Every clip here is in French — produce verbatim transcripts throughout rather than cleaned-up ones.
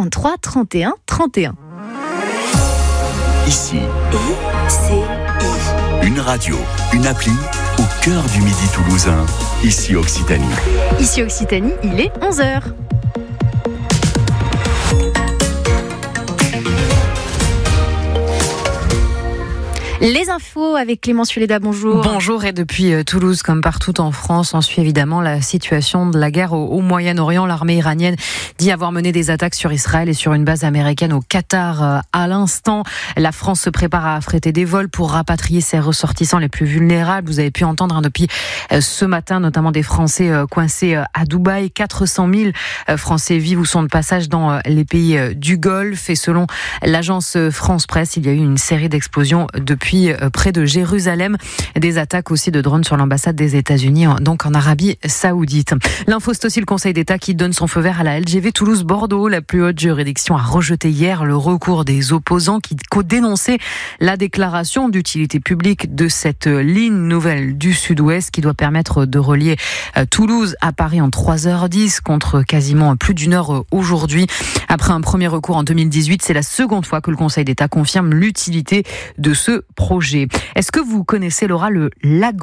trente-trois trente et un trente et un. Ici, I C I. Une radio, une appli au cœur du Midi toulousain. Ici Occitanie. Ici Occitanie, il est onze heures. Les infos avec Clémence Fuleda, bonjour. Bonjour, et depuis Toulouse, comme partout en France, on suit évidemment la situation de la guerre au, au Moyen-Orient. L'armée iranienne dit avoir mené des attaques sur Israël et sur une base américaine au Qatar. À l'instant, la France se prépare à affréter des vols pour rapatrier ses ressortissants les plus vulnérables. Vous avez pu entendre hein, depuis ce matin, notamment des Français coincés à Dubaï. quatre cent mille Français vivent ou sont de passage dans les pays du Golfe. Et selon l'agence France Presse, il y a eu une série d'explosions depuis près de Jérusalem, des attaques aussi de drones sur l'ambassade des États-Unis, donc en Arabie Saoudite. L'info, c'est aussi le Conseil d'État qui donne son feu vert à la L G V Toulouse-Bordeaux. La plus haute juridiction a rejeté hier le recours des opposants qui dénonçaient la déclaration d'utilité publique de cette ligne nouvelle du Sud-Ouest qui doit permettre de relier Toulouse à Paris en trois heures dix contre quasiment plus d'une heure aujourd'hui. Après un premier recours en deux mille dix-huit, c'est la seconde fois que le Conseil d'État confirme l'utilité de ce projet. Est-ce que vous connaissez, Laura, le lagopède ?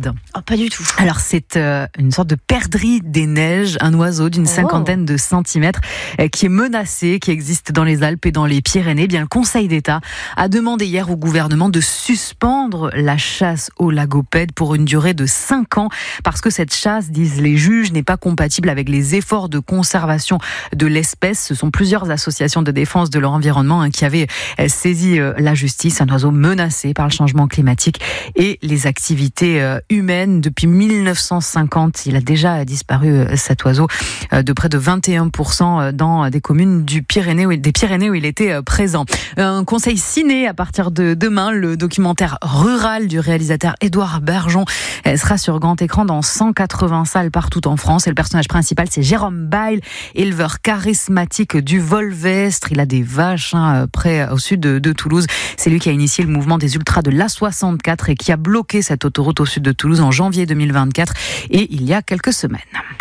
Oh, pas du tout. Alors, c'est euh, une sorte de perdrix des neiges, un oiseau d'une oh. cinquantaine de centimètres euh, qui est menacé, qui existe dans les Alpes et dans les Pyrénées. Eh bien, le Conseil d'État a demandé hier au gouvernement de suspendre la chasse au lagopède pour une durée de cinq ans parce que cette chasse, disent les juges, n'est pas compatible avec les efforts de conservation de l'espèce. Ce sont plusieurs associations de défense de l'environnement hein, qui avaient euh, saisi euh, la justice. Un oiseau menacé par le changement climatique et les activités euh, humaines. Depuis mille neuf cent cinquante, il a déjà disparu euh, cet oiseau euh, de près de vingt et un pour cent dans des communes du Pyrénées, où il, des Pyrénées où il était euh, présent. Un conseil ciné à partir de demain, le documentaire Rural du réalisateur Édouard Bergeon euh, sera sur grand écran dans cent quatre-vingts salles partout en France et le personnage principal c'est Jérôme Bail, éleveur charismatique du Volvestre. Il a des vaches hein, près au sud de, de Toulouse. C'est lui qui a initié le mouvement des ultras de l'A soixante-quatre et qui a bloqué cette autoroute au sud de Toulouse en janvier deux mille vingt-quatre et il y a quelques semaines.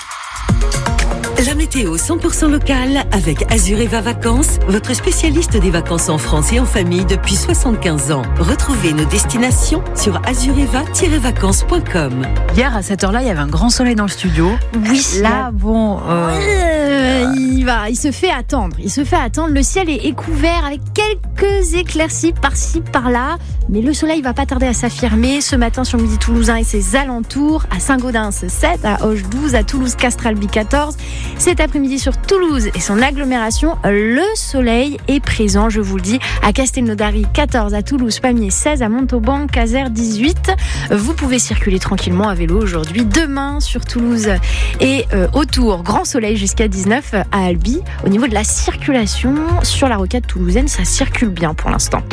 La météo cent pour cent locale avec Azureva Vacances, votre spécialiste des vacances en France et en famille depuis soixante-quinze ans. Retrouvez nos destinations sur azureva tiret vacances point com. Hier, à cette heure-là, il y avait un grand soleil dans le studio. Oui. Là, bon... Euh... Euh, il, va, il se fait attendre. Il se fait attendre. Le ciel est, est couvert avec quelques éclaircies par-ci, par-là. Mais le soleil va pas tarder à s'affirmer. Ce matin, sur le Midi toulousain et ses alentours, à Saint-Gaudens sept, à Auch douze, à Toulouse-Castralby quatorze. Cet après-midi sur Toulouse et son agglomération, le soleil est présent, je vous le dis, à Castelnaudary quatorze, à Toulouse, Pamiers seize, à Montauban, Caser dix-huit. Vous pouvez circuler tranquillement à vélo aujourd'hui. Demain sur Toulouse et euh, autour, grand soleil jusqu'à dix-neuf à Albi. Au niveau de la circulation, sur la rocade toulousaine, ça circule bien pour l'instant.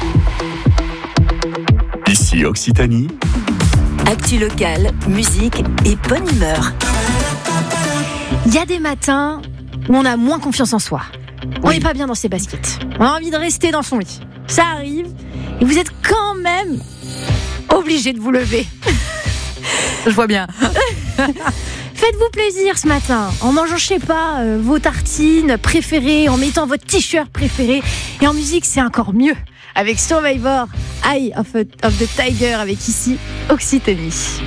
Ici Occitanie. Actu locale, musique et bonne humeur. Il y a des matins où on a moins confiance en soi. On n'est oui. pas bien dans ses baskets. On a envie de rester dans son lit. Ça arrive. Et vous êtes quand même obligé de vous lever. Je vois bien. Faites-vous plaisir ce matin en mangeant, je sais pas, euh, vos tartines préférées, en mettant votre t-shirt préféré. Et en musique, c'est encore mieux. Avec Survivor, Eye of, a, of the Tiger, avec ici Occitanie.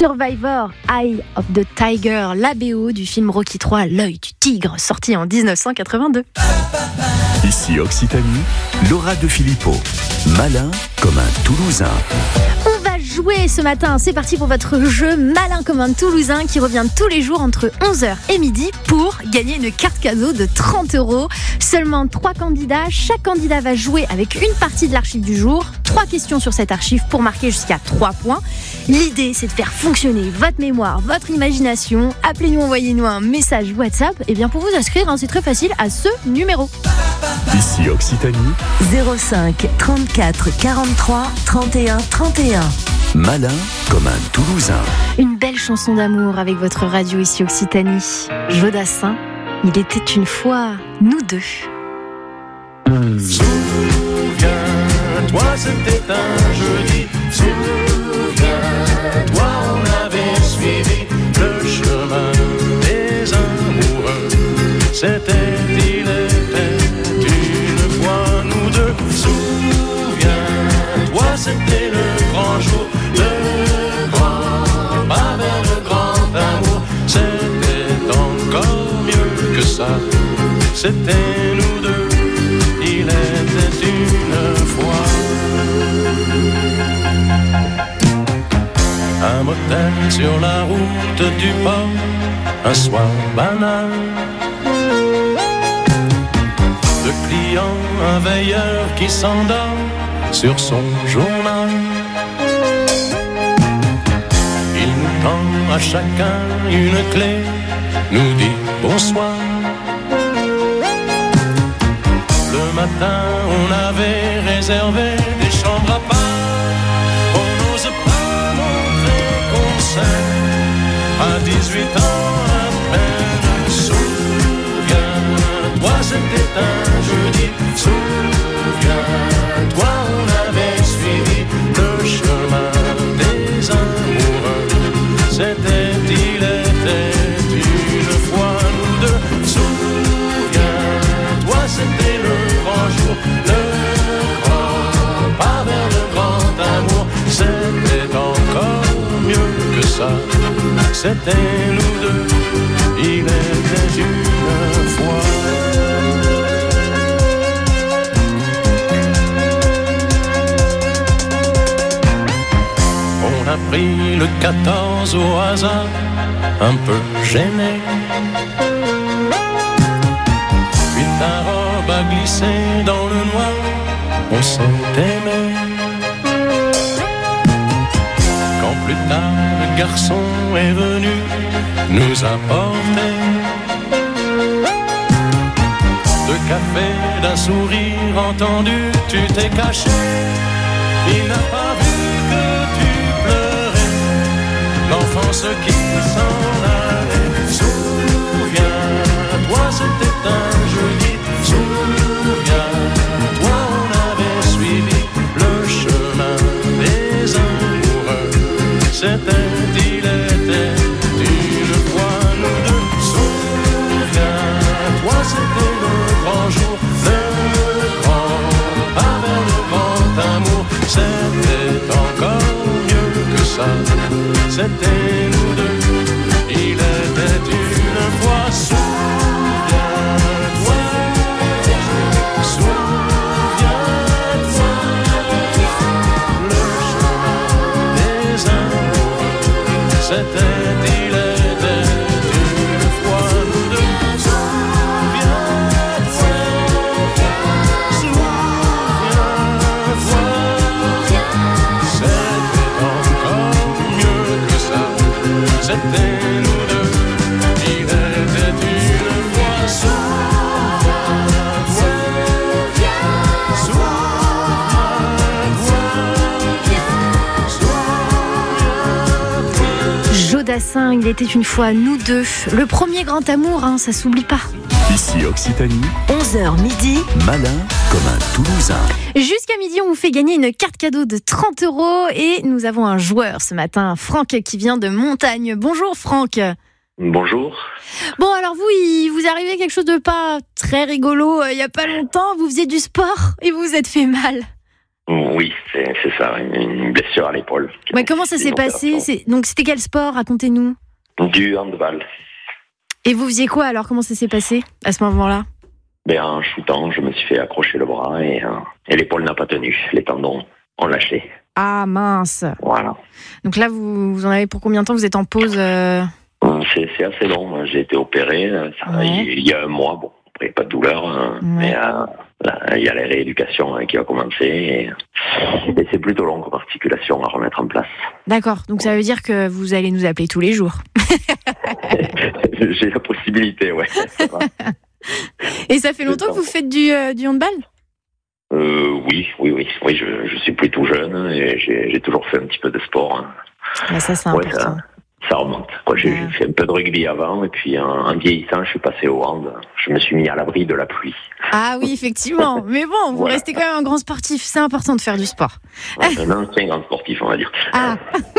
Survivor, Eye of the Tiger, la B O du film Rocky trois, L'œil du tigre, sorti en dix-neuf cent quatre-vingt-deux. Ici Occitanie, Laura de Filippo. Malin comme un Toulousain. On va jouer ce matin, c'est parti pour votre jeu Malin comme un Toulousain qui revient tous les jours entre onze heures et midi pour gagner une carte cadeau de trente euros. Seulement trois candidats, chaque candidat va jouer avec une partie de l'archive du jour. Trois questions sur cette archive pour marquer jusqu'à trois points. L'idée, c'est de faire fonctionner votre mémoire, votre imagination. Appelez-nous, envoyez-nous un message WhatsApp. Et bien pour vous inscrire, hein, c'est très facile, à ce numéro. Ici Occitanie, zéro cinq trente-quatre quarante-trois trente et un trente et un. Malin comme un Toulousain. Une belle chanson d'amour avec votre radio ici Occitanie. Jodassin, il était une fois nous deux. Souviens-toi, c'était un jeudi. Souviens-toi, on avait suivi le chemin des amoureux. C'était, il était une fois nous deux. Souviens-toi, c'était le grand jour, le grand pas vers le grand amour. C'était encore mieux que ça. C'était nous deux. Il était une fois un motel sur la route du port, un soir banal. Deux clients, un veilleur qui s'endort sur son journal. Il nous tend à chacun une clé, nous dit bonsoir. Le matin, on avait réservé des chambres à part. On n'ose pas montrer qu'on s'aime. À dix-huit ans à peine. Souviens-toi, c'était un jeudi. Souviens-toi, on avait suivi le chemin des amoureux. C'était, il était une fois nous deux. Souviens-toi, c'était le grand jour, le grand pas vers le grand amour. C'était encore mieux que ça. C'était nous deux. Il était une fois. On a pris le quatorze au hasard, un peu gêné. Puis ta robe a glissé dans le noir, on s'est aimé. Quand plus tard le garçon est venu nous apporter deux cafés, d'un sourire entendu, tu t'es caché. Il n'a pas vu que tu pleurais, l'enfance qui s'en allait. Souviens-toi, c'était un jeudi. Souviens-toi, on avait suivi le chemin des amoureux. C'était, il était une fois nous deux. Souviens-toi, c'était le grand jour, le grand pas vers le grand amour. C'était encore mieux que ça. C'était nous deux. Il était une fois. Souviens-toi, souviens-toi, le chemin des amoureux. C'était, il était une fois nous deux. Souviens-toi, souviens-toi, c'était encore mieux que ça. C'était nous deux. Il était une fois. Souviens-toi, souviens-toi, souviens-toi. Jodassin, il était une fois nous deux. Le premier grand amour, hein, ça s'oublie pas. Ici Occitanie, onze heures midi. Malin comme un Toulousain. Jusqu'à midi, on vous fait gagner une carte cadeau de trente euros et nous avons un joueur ce matin, Franck, qui vient de Montagne. Bonjour Franck. Bonjour. Bon, alors vous, il vous arrivait quelque chose de pas très rigolo euh, il y a pas longtemps. Vous faisiez du sport et vous vous êtes fait mal. Oui, c'est, c'est ça, une, une blessure à l'épaule. Ouais, comment ça s'est passé? C'est... Donc c'était quel sport? Racontez-nous. Du handball. Et vous faisiez quoi alors? Comment ça s'est passé à ce moment-là? Ben, en shootant, je me suis fait accrocher le bras et, euh, et l'épaule n'a pas tenu. Les tendons ont lâché. Ah mince. Voilà. Donc là, vous, vous en avez pour combien de temps? Vous êtes en pause euh... c'est, c'est assez long. J'ai été opéré ça, ouais. il, il y a un mois. Bon, après, pas de douleur. Hein, ouais. Mais euh, là, il y a la rééducation hein, qui va commencer. Et, et c'est plutôt long comme articulation à remettre en place. D'accord. Donc ça veut dire que vous allez nous appeler tous les jours. J'ai la possibilité, ouais. Ça va. Et ça fait longtemps que vous faites du, euh, du handball? euh, Oui, oui, oui. oui je, je suis plutôt jeune et j'ai, j'ai toujours fait un petit peu de sport. Hein. Bah ça, c'est ouais, important. Ça, ça remonte. Quoi. J'ai, ouais. j'ai fait un peu de rugby avant et puis en, en vieillissant, je suis passé au hand. Je me suis mis à l'abri de la pluie. Ah oui, effectivement. Mais bon, vous voilà. restez quand même un grand sportif. C'est important de faire du sport. Ouais, un ancien grand sportif, on va dire. Ah.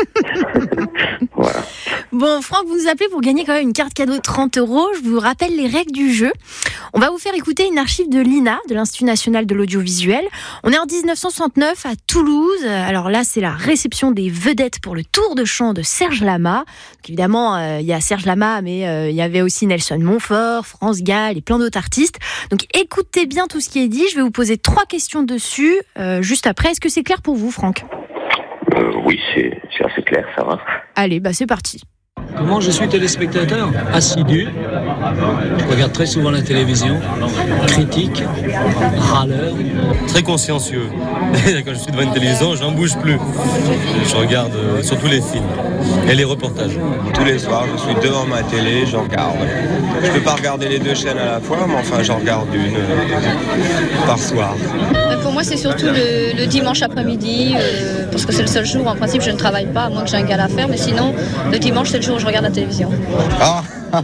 Voilà. Bon, Franck, vous nous appelez pour gagner quand même une carte cadeau de trente euros. Je vous rappelle les règles du jeu. On va vous faire écouter une archive de l'I N A, de l'Institut National de l'Audiovisuel. On est en dix-neuf cent soixante-neuf à Toulouse. Alors là, c'est la réception des vedettes pour le tour de chant de Serge Lama. Donc évidemment, il euh, y a Serge Lama, mais il euh, y avait aussi Nelson Montfort, France Gall et plein d'autres artistes. Donc écoutez bien tout ce qui est dit. Je vais vous poser trois questions dessus euh, juste après. Est-ce que c'est clair pour vous, Franck ? euh, Oui, c'est, c'est assez clair, ça va. Allez, bah c'est parti. Comment je suis téléspectateur? Assidu. Je regarde très souvent la télévision. Critique. Râleur. Très consciencieux. Quand je suis devant une télévision, j'en bouge plus. Je regarde euh, surtout les films et les reportages. Tous les soirs, je suis devant ma télé, j'en regarde. Je peux pas regarder les deux chaînes à la fois, mais enfin, j'en regarde une euh, par soir. Pour moi, c'est surtout le, le dimanche après-midi, euh, parce que c'est le seul jour, en principe, je ne travaille pas, à moins que j'ai un gala à faire, mais sinon, le dimanche, c'est le jour où je regarde la télévision. Ah,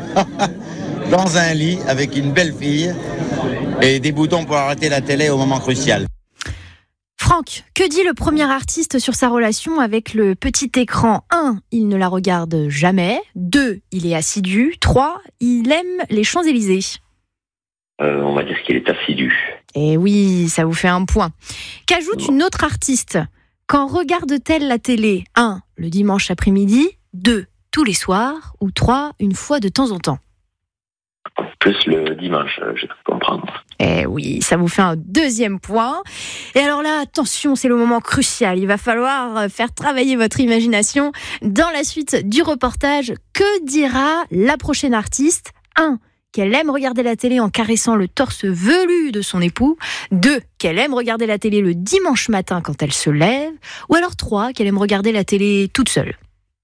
dans un lit, avec une belle fille, et des boutons pour arrêter la télé au moment crucial. Franck, que dit le premier artiste sur sa relation avec le petit écran? un. Il ne la regarde jamais. deux. Il est assidu. trois. Il aime les Champs-Élysées. Euh, on va dire qu'il est assidu. Eh oui, ça vous fait un point. Qu'ajoute une autre artiste? Quand regarde-t-elle la télé? un. Le dimanche après-midi. deux. Tous les soirs. Ou trois. Une fois de temps en temps. Plus le dimanche, j'ai pu comprendre. Eh oui, ça vous fait un deuxième point. Et alors là, attention, c'est le moment crucial. Il va falloir faire travailler votre imagination. Dans la suite du reportage, que dira la prochaine artiste? un. Qu'elle aime regarder la télé en caressant le torse velu de son époux. deux. Qu'elle aime regarder la télé le dimanche matin quand elle se lève. Ou alors trois. Qu'elle aime regarder la télé toute seule.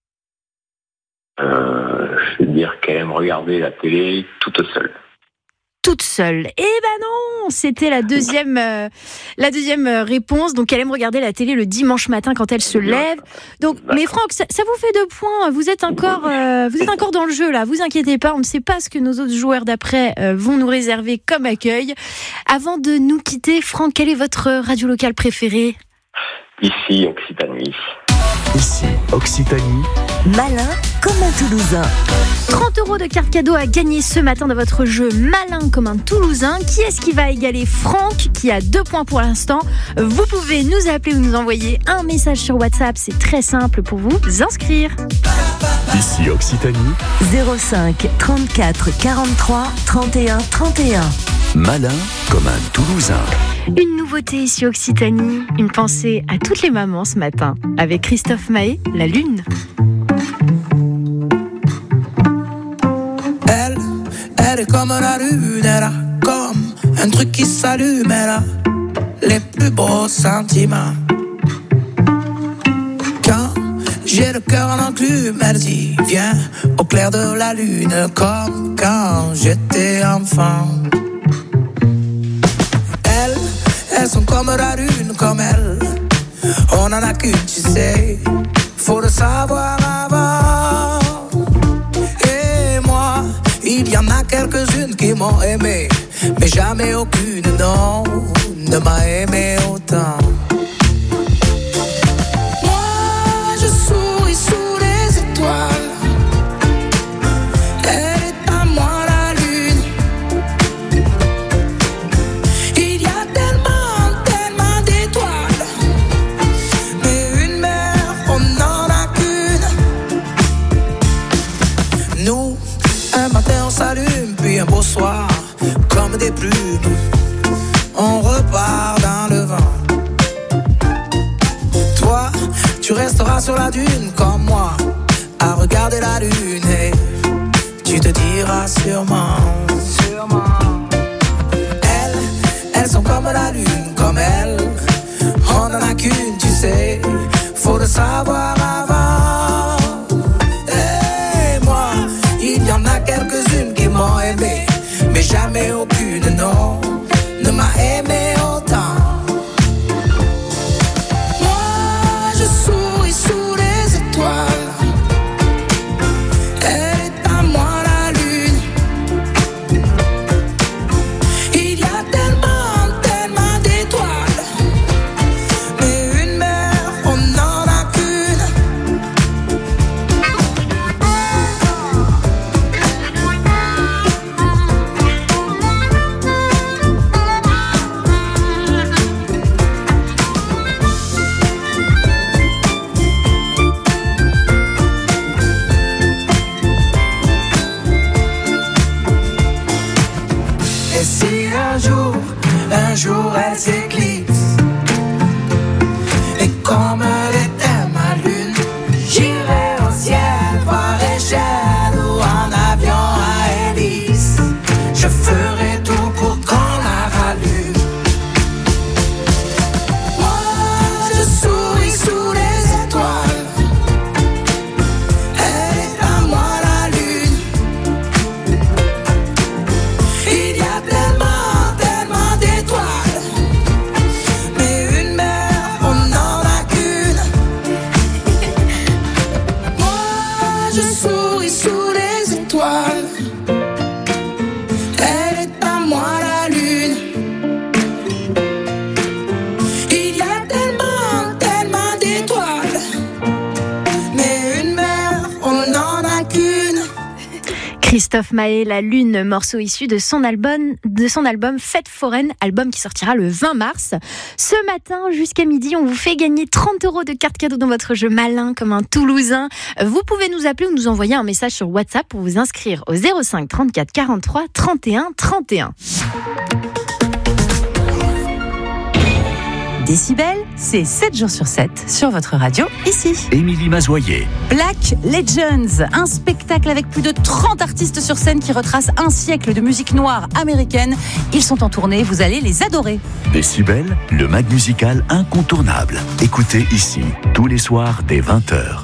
Euh, je veux dire qu'elle aime regarder la télé toute seule. Toute seule. Eh ben non, c'était la deuxième, euh, la deuxième réponse. Donc, elle aime regarder la télé le dimanche matin quand elle se lève. Donc, mais Franck, ça, ça vous fait deux points. Vous êtes encore, euh, vous êtes encore dans le jeu là. Vous inquiétez pas, on ne sait pas ce que nos autres joueurs d'après euh, vont nous réserver comme accueil. Avant de nous quitter, Franck, quelle est votre radio locale préférée? Ici, Occitanie. Ici, Occitanie. Malin comme un Toulousain. trente euros de carte cadeau à gagner ce matin dans votre jeu Malin comme un Toulousain. Qui est-ce qui va égaler Franck, qui a deux points pour l'instant? Vous pouvez nous appeler ou nous envoyer un message sur WhatsApp. C'est très simple pour vous inscrire. Ici, Occitanie. zéro cinq trente-quatre quarante-trois trente et un trente et un. Malin comme un Toulousain. Une nouveauté ici Occitanie, une pensée à toutes les mamans ce matin, avec Christophe Mahé, La Lune. Elle, elle est comme la lune, elle a comme un truc qui s'allume, elle a les plus beaux sentiments. Quand j'ai le cœur en enclume, elle dit viens au clair de la lune, comme quand j'étais enfant. Elles sont comme la lune, comme elle. On en a qu'une, tu sais. Faut le savoir avant. Et moi, il y en a quelques-unes qui m'ont aimé, mais jamais aucune, non, ne m'a aimé autant. Moi, je souris sous les étoiles. puis un beau soir, comme des plumes, on repart dans le vent. Toi, tu resteras sur la dune comme moi, à regarder la lune et tu te diras sûrement, sûrement. Elles, elles sont comme la lune, comme elles, on n'en a qu'une, tu sais, faut le savoir avant. Et moi, il y en a quelques-unes qui m'ont aimé, mais jamais aucune, non, ne m'a aimé autant. Moi, je souris sous les étoiles. Elle est à moi la lune. Il y a tellement, tellement d'étoiles, mais une mère, on n'en a qu'une. Et si un jour, un jour elle s'éclipse, et comme elle était ma lune, j'irai au ciel voir échelle ou en avion à hélice. Je ferai tout pour qu'on la rallume. Moi, je souris sous les étoiles. Elle est à moi la lune. Il y a tellement, tellement d'étoiles, mais une mère, on n'en a qu'une. Moi, je souris sous les étoiles. Elle est à moi la lune. Il y a tellement, tellement d'étoiles, mais une mère, on n'en a qu'une. Christophe Maé, La Lune, morceau issu de son album, de son album Fête foraine, album qui sortira le vingt mars. Ce matin, jusqu'à midi, on vous fait gagner trente euros de cartes cadeaux dans votre jeu malin comme un Toulousain. Vous pouvez nous appeler ou nous envoyer un message sur WhatsApp pour vous inscrire au zéro cinq trente-quatre quarante-trois trente et un trente et un. Décibel, c'est sept jours sur sept sur votre radio, ici. Émilie Mazoyer. Black Legends, un spectacle avec plus de trente artistes sur scène qui retrace un siècle de musique noire américaine. Ils sont en tournée, vous allez les adorer. Décibel, le mag musical incontournable. Écoutez ici, tous les soirs dès vingt heures.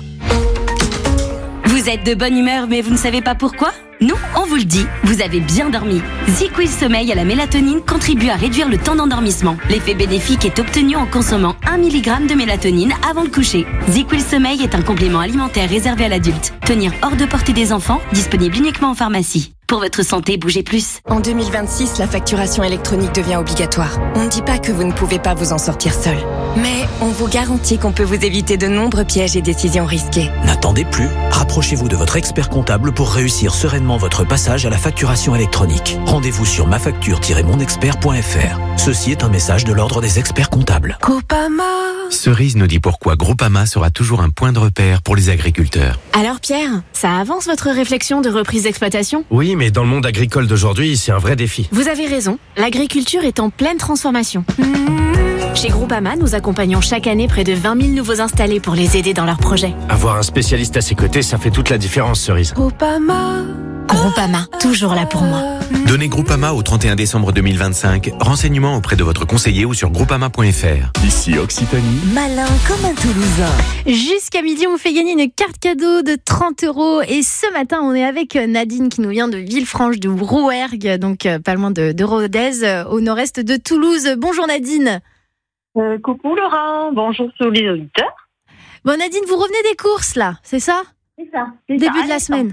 Vous êtes de bonne humeur mais vous ne savez pas pourquoi ? Nous, on vous le dit, vous avez bien dormi. ZzzQuil Sommeil à la mélatonine contribue à réduire le temps d'endormissement. L'effet bénéfique est obtenu en consommant un milligramme de mélatonine avant le coucher. ZzzQuil Sommeil est un complément alimentaire réservé à l'adulte. Tenir hors de portée des enfants, disponible uniquement en pharmacie. Pour votre santé, bougez plus. En deux mille vingt-six, la facturation électronique devient obligatoire. On ne dit pas que vous ne pouvez pas vous en sortir seul. Mais on vous garantit qu'on peut vous éviter de nombreux pièges et décisions risquées. N'attendez plus. Rapprochez-vous de votre expert comptable pour réussir sereinement votre passage à la facturation électronique. Rendez-vous sur ma facture tiret mon expert point f r. Ceci est un message de l'ordre des experts comptables. Groupama. Cerise nous dit pourquoi Groupama sera toujours un point de repère pour les agriculteurs. Alors Pierre, ça avance votre réflexion de reprise d'exploitation ? Oui, mais dans le monde agricole d'aujourd'hui, c'est un vrai défi. Vous avez raison, l'agriculture est en pleine transformation. Mmh. Chez Groupama, nous accompagnons chaque année près de vingt mille nouveaux installés pour les aider dans leurs projets. Avoir un spécialiste à ses côtés, ça fait toute la différence, Cerise. Groupama. Groupama, toujours là pour moi. Donnez Groupama au trente et un décembre deux mille vingt-cinq. Renseignements auprès de votre conseiller ou sur groupama point f r. Ici Occitanie. Malin comme un Toulousain. Jusqu'à midi, on fait gagner une carte cadeau de trente euros. Et ce matin, on est avec Nadine qui nous vient de Villefranche de Rouergue, donc pas loin de, de Rodez, au nord-est de Toulouse. Bonjour Nadine. Euh, coucou Laura, bonjour tous les auditeurs. Bon Nadine, vous revenez des courses là, c'est ça ? C'est ça. C'est Début ça, de la semaine.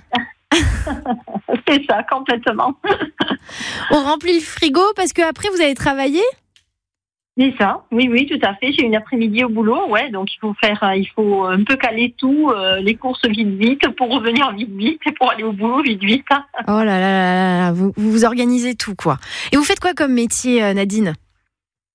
C'est ça, complètement. On remplit le frigo parce qu'après vous allez travailler ? C'est ça, oui, oui, tout à fait. J'ai une après-midi au boulot, ouais, donc il faut faire, il faut un peu caler tout, euh, les courses vite vite pour revenir vite vite et pour aller au boulot vite vite. Oh là là là là, vous, vous vous organisez tout quoi. Et vous faites quoi comme métier, Nadine ?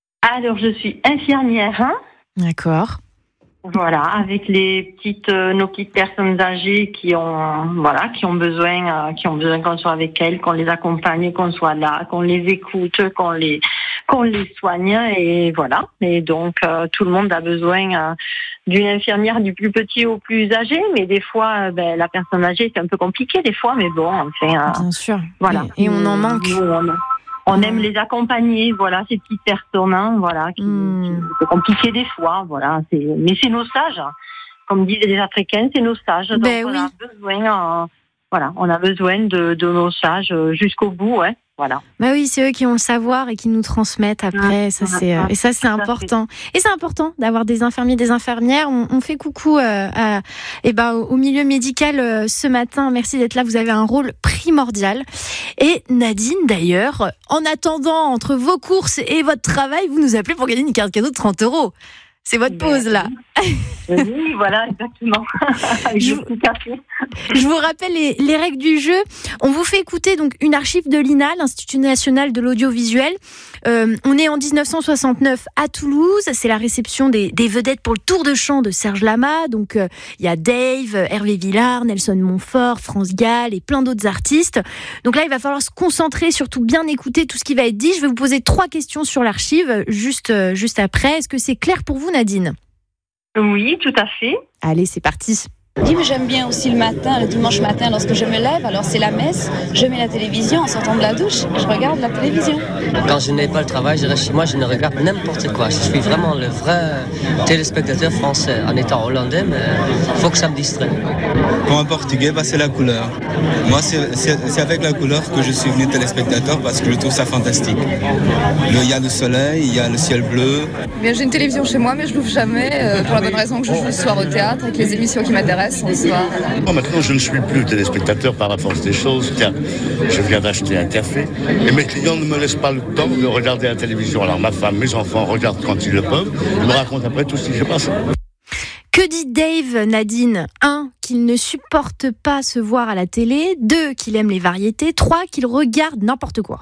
Alors je suis infirmière. Hein. D'accord. Voilà, avec les petites, euh, nos petites personnes âgées qui ont, voilà, qui ont besoin, euh, qui ont besoin qu'on soit avec elles, qu'on les accompagne, qu'on soit là, qu'on les écoute, qu'on les, qu'on les soigne, et voilà. Et donc euh, tout le monde a besoin euh, d'une infirmière du plus petit au plus âgé, mais des fois, euh, ben, la personne âgée c'est un peu compliqué des fois, mais bon, enfin, euh, bien sûr. Voilà. Et, et on en manque. Nous, on, On aime les accompagner, voilà, ces petites personnes, hein, voilà, qui, mmh. qui c'est compliqué des fois, voilà. C'est, mais c'est nos sages, comme disaient les Africains, c'est nos sages. Donc ben on oui. a besoin, euh, voilà, on a besoin de, de nos sages jusqu'au bout, ouais. Voilà. Bah oui, c'est eux qui ont le savoir et qui nous transmettent après. Mmh, ça c'est euh, et ça c'est important. Et c'est important d'avoir des infirmiers, des infirmières. On, on fait coucou euh, à, et ben au, au milieu médical euh, ce matin. Merci d'être là. Vous avez un rôle primordial. Et Nadine, d'ailleurs, en attendant entre vos courses et votre travail, vous nous appelez pour gagner une carte cadeau de trente euros. C'est votre pause, là. Oui, voilà, exactement. je, vous, je vous rappelle les, les règles du jeu. On vous fait écouter donc une archive de l'I N A, l'Institut national de l'audiovisuel. Euh, on est en dix-neuf cent soixante-neuf à Toulouse. C'est la réception des, des vedettes pour le Tour de chant de Serge Lama. Donc, il euh, y a Dave, Hervé Villard, Nelson Montfort, France Gall et plein d'autres artistes. Donc là, il va falloir se concentrer, surtout bien écouter tout ce qui va être dit. Je vais vous poser trois questions sur l'archive juste, euh, juste après. Est-ce que c'est clair pour vous, Nadine ? Oui, tout à fait. Allez, c'est parti. J'aime bien aussi le matin, le dimanche matin, lorsque je me lève, alors c'est la messe, je mets la télévision en sortant de la douche, je regarde la télévision. Quand je n'ai pas le travail, je reste chez moi, je ne regarde n'importe quoi. Je suis vraiment le vrai téléspectateur français. En étant hollandais, mais il faut que ça me distrait. Pour un Portugais, bah, c'est la couleur. Moi, c'est, c'est, c'est avec la couleur que je suis venu téléspectateur parce que je trouve ça fantastique. Il y a le soleil, il y a le ciel bleu. Bien, j'ai une télévision chez moi, mais je l'ouvre jamais euh, pour la bonne raison que je joue le soir au théâtre avec les émissions qui m'intéressent. Soir. Bon, maintenant, je ne suis plus téléspectateur par la force des choses. Tiens, je viens d'acheter un café et mes clients ne me laissent pas le temps de regarder la télévision. Alors ma femme, mes enfants regardent quand ils le peuvent. Ils me racontent après tout ce qui se passe. Que dit Dave, Nadine ? un. Qu'il ne supporte pas se voir à la télé. deux. Qu'il aime les variétés. trois. Qu'il regarde n'importe quoi.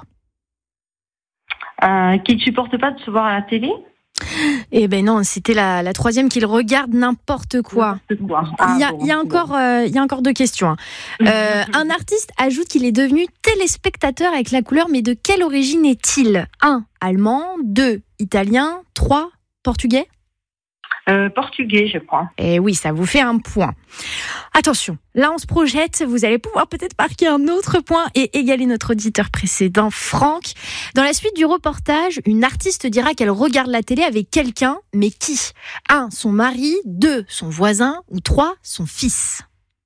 Euh, qu'il ne supporte pas de se voir à la télé ? Eh ben non, c'était la, la troisième, qu'il regarde n'importe quoi. N'importe quoi. Ah, il, y a, bon, il, y a encore, euh, il y a encore deux questions. Hein. Euh, un artiste ajoute qu'il est devenu téléspectateur avec la couleur, mais de quelle origine est-il ? un. Allemand. deux. Italien. trois. Portugais. Euh, portugais, je crois. Et oui, ça vous fait un point. Attention, là on se projette, vous allez pouvoir peut-être marquer un autre point et égaler notre auditeur précédent, Franck. Dans la suite du reportage, une artiste dira qu'elle regarde la télé avec quelqu'un, mais qui ? un. Son mari. deux. Son voisin. Ou trois. Son fils.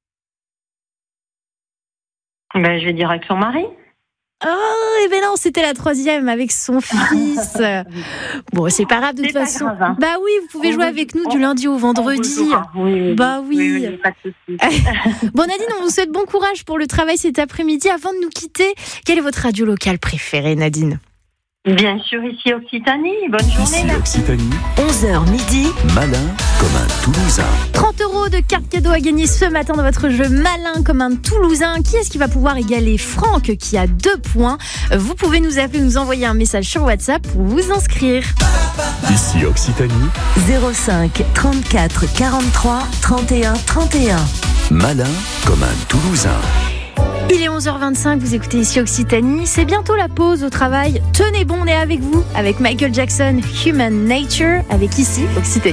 Ben, je vais dire avec son mari. Oh, et ben non, c'était la troisième avec son fils. Bon, c'est pas grave de toute façon. Grave, hein. Bah oui, vous pouvez on jouer veut, avec nous on, du lundi au vendredi. Oui, bah oui. oui, oui pas de souci. Bon Nadine, on vous souhaite bon courage pour le travail cet après-midi. Avant de nous quitter, quelle est votre radio locale préférée, Nadine ? Bien sûr, ici Occitanie. Bonne journée. Ici Occitanie. onze heures midi. Malin comme un Toulousain. trente euros de carte cadeau à gagner ce matin dans votre jeu Malin comme un Toulousain. Qui est-ce qui va pouvoir égaler Franck qui a deux points ? Vous pouvez nous appeler, nous envoyer un message sur WhatsApp pour vous inscrire. Ici Occitanie. zéro cinq trente-quatre quarante-trois trente et un trente et un. Malin comme un Toulousain. Il est onze heures vingt-cinq, vous écoutez ici Occitanie. C'est bientôt la pause au travail. Tenez bon, on est avec vous, avec Michael Jackson, Human Nature, avec ici Occitanie.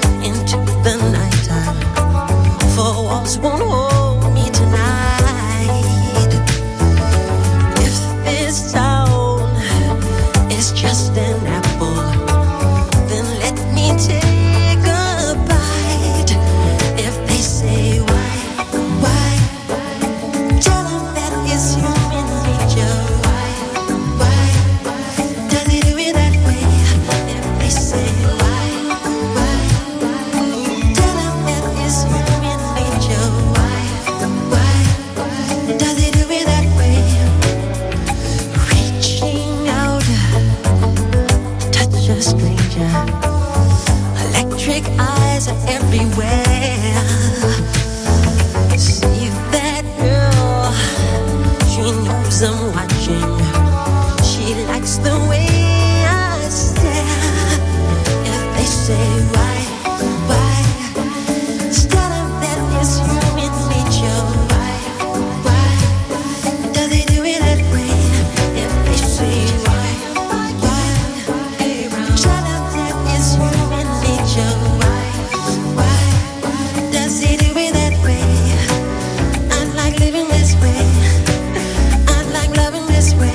Won't hold me tonight. big eyes are everywhere. See that girl, she knows I'm watching. She likes the way I stare. If they say why, why, instead of that is human nature. Why, why, do they do it that way? If they say why, why, instead of that is human nature. Why, why, does he do it that way? I like living this way. I like loving this way.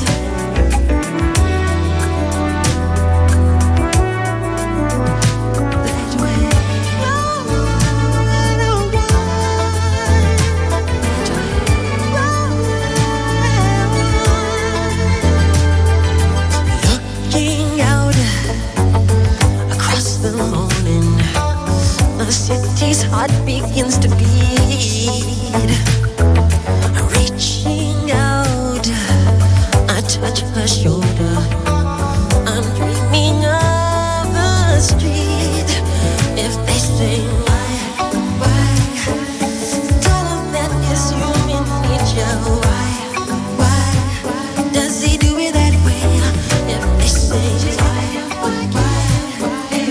Looking out across the morning, the city's heart begins to beat. Reaching out, I touch her shoulder. I'm dreaming of a street. If they say why, why, tell them that is human nature. Why, why, does he do it that way? If they say why, why,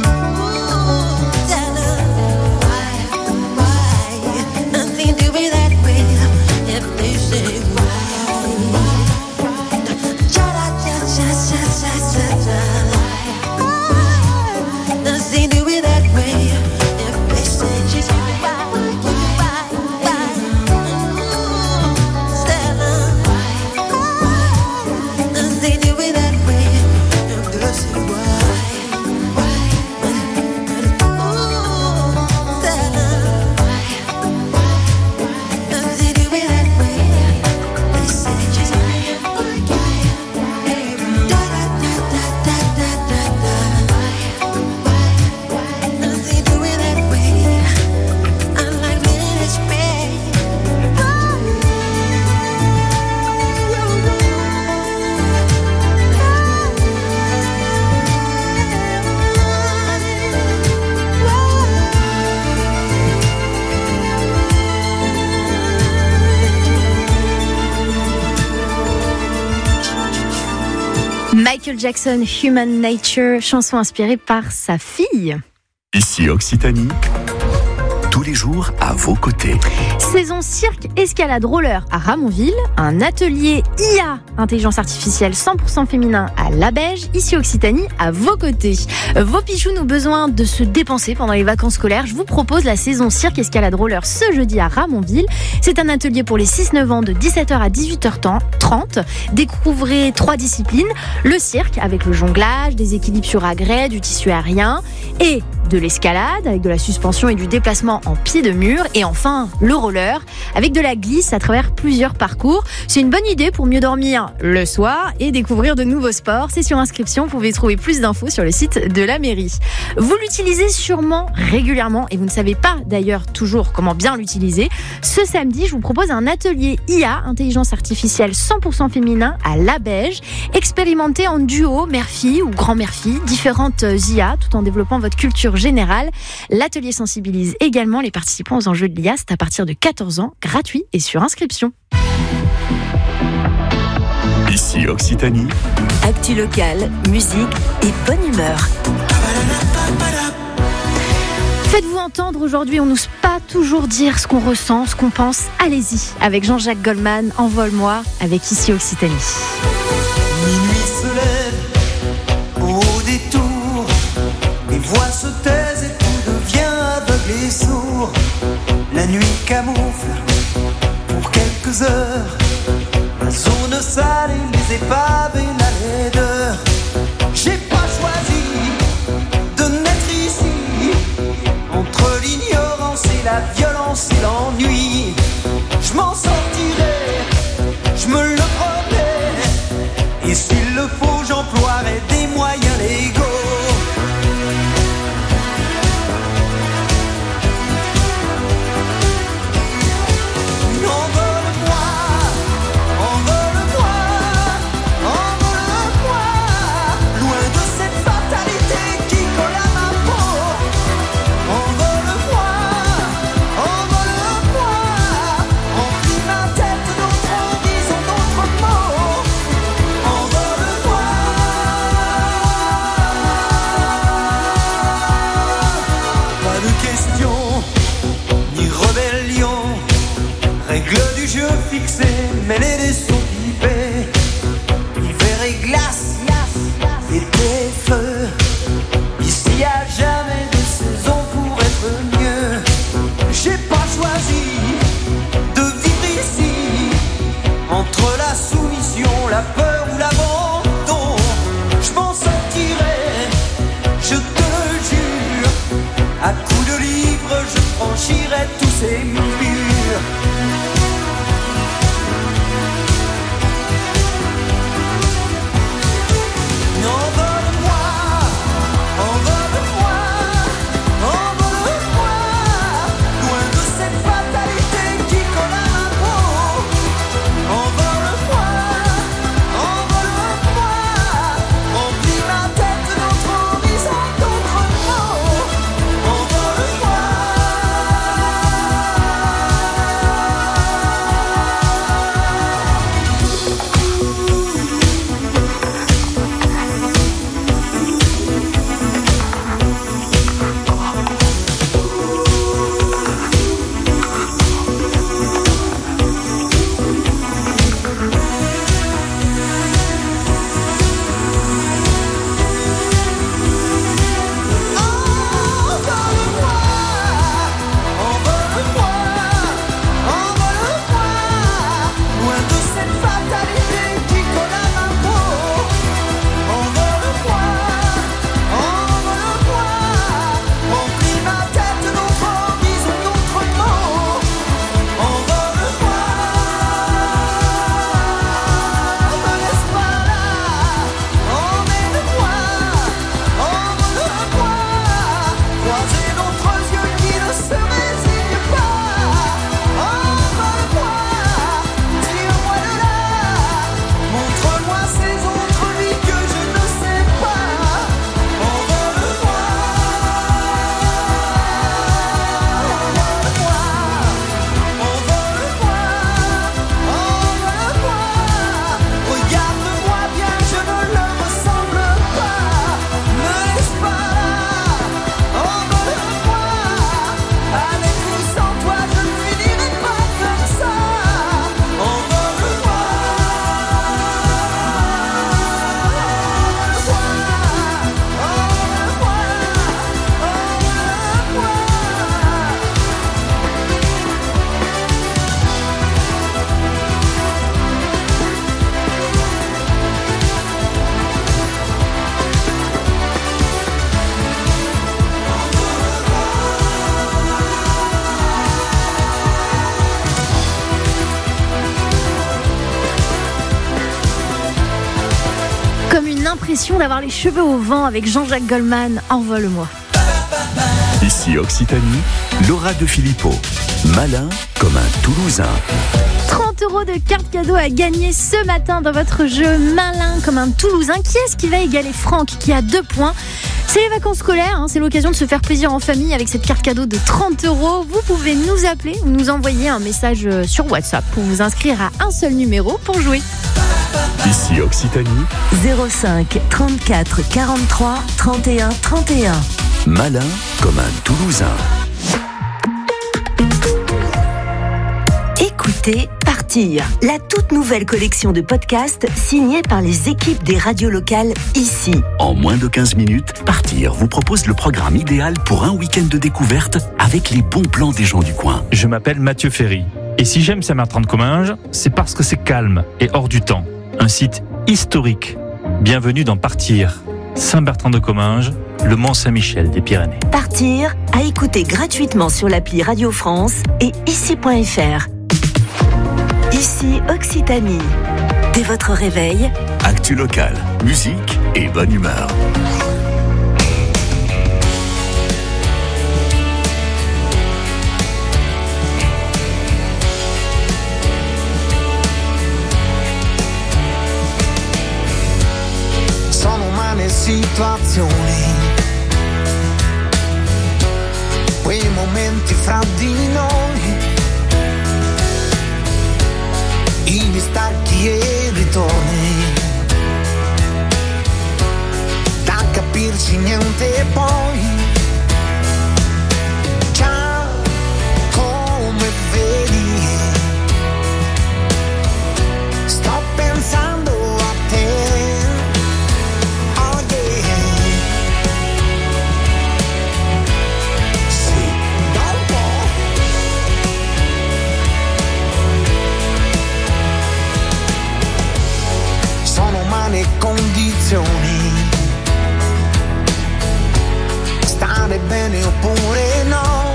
tell them why, why, does he do it that way? If they say why, cha cha cha cha cha cha cha. Does he do it that way? If they say she's why, why, why, Stella, why, does he do it that way? If they say why, why, Stella, does he do it that way? They say she's why, da da da da da da da. Does he do it that way? I like living this way. Michael Jackson, Human Nature, chanson inspirée par sa fille. Ici Occitanie, tous les jours à vos côtés. Saison cirque, escalade, roller à Ramonville, un atelier I A, intelligence artificielle cent pour cent féminin à La Beige, ici Occitanie, à vos côtés. Vos pichouns ont besoin de se dépenser pendant les vacances scolaires. Je vous propose la saison cirque, escalade, roller ce jeudi à Ramonville. C'est un atelier pour les six neuf ans de dix-sept heures à dix-huit heures trente. Découvrez trois disciplines, le cirque avec le jonglage, des équilibres sur agrès, du tissu aérien et de l'escalade avec de la suspension et du déplacement en pied de mur, et enfin le roller avec de la glisse à travers plusieurs parcours. C'est une bonne idée pour mieux dormir le soir et découvrir de nouveaux sports. C'est sur inscription, vous pouvez trouver plus d'infos sur le site de la mairie. Vous l'utilisez sûrement régulièrement et vous ne savez pas d'ailleurs toujours comment bien l'utiliser. Ce samedi, je vous propose un atelier I A, intelligence artificielle cent pour cent féminin à La Beige. Expérimentez en duo, mère-fille ou grand-mère-fille, différentes I A tout en développant votre culture générale. L'atelier sensibilise également les participants aux enjeux de l'I A. C'est à partir de quatorze ans, gratuit et sur inscription. Ici Occitanie. Actu locale, musique et bonne humeur. Faites-vous entendre aujourd'hui, on n'ose pas toujours dire ce qu'on ressent, ce qu'on pense. Allez-y, avec Jean-Jacques Goldman, Envole-moi, avec Ici Occitanie. Minuit se lève au détour, les voix se taisent et tout devient aveugle et sourd. La nuit camoufle pour quelques heures la zone sale et les épaves et la laideur. J'ai pas choisi de naître ici, entre l'ignorance et la violence et l'ennui. Je m'en sortirai, je me le promets. fixé, mêler des sons pipés, hiver et glace, été feu. Ici y a jamais de saison pour être mieux. J'ai pas choisi de vivre ici, entre la soumission, la peur ou l'abandon. Je m'en sortirai, je te le jure. À coups de livres, je franchirai tous ces murs. D'avoir les cheveux au vent avec Jean-Jacques Goldman, Envole-moi. Ici Occitanie, Laura de Filippo, malin comme un Toulousain. trente euros de carte cadeau à gagner ce matin dans votre jeu malin comme un Toulousain. Qui est-ce qui va égaler Franck qui a deux points? C'est les vacances scolaires, hein, c'est l'occasion de se faire plaisir en famille avec cette carte cadeau de trente euros. Vous pouvez nous appeler ou nous envoyer un message sur WhatsApp pour vous inscrire à un seul numéro pour jouer. Ici Occitanie, zéro cinq trente-quatre quarante-trois trente et un trente et un. malin comme un Toulousain. Écoutez Partir, la toute nouvelle collection de podcasts signée par les équipes des radios locales ici. En moins de quinze minutes, Partir vous propose le programme idéal pour un week-end de découverte avec les bons plans des gens du coin. Je m'appelle Mathieu Ferry. Et si j'aime Saint-Bertrand-de-Comminges, c'est parce que c'est calme et hors du temps. Un site historique. Bienvenue dans Partir. Saint-Bertrand-de-Comminges, le Mont-Saint-Michel des Pyrénées. Partir, à écouter gratuitement sur l'appli Radio France et ici point f r. Ici Occitanie. Dès votre réveil, actu local, musique et bonne humeur. Sono umane situazioni, quei momenti fra di noi, i distacchi e ritorni, da capirci niente e poi già come vedi bene oppure no.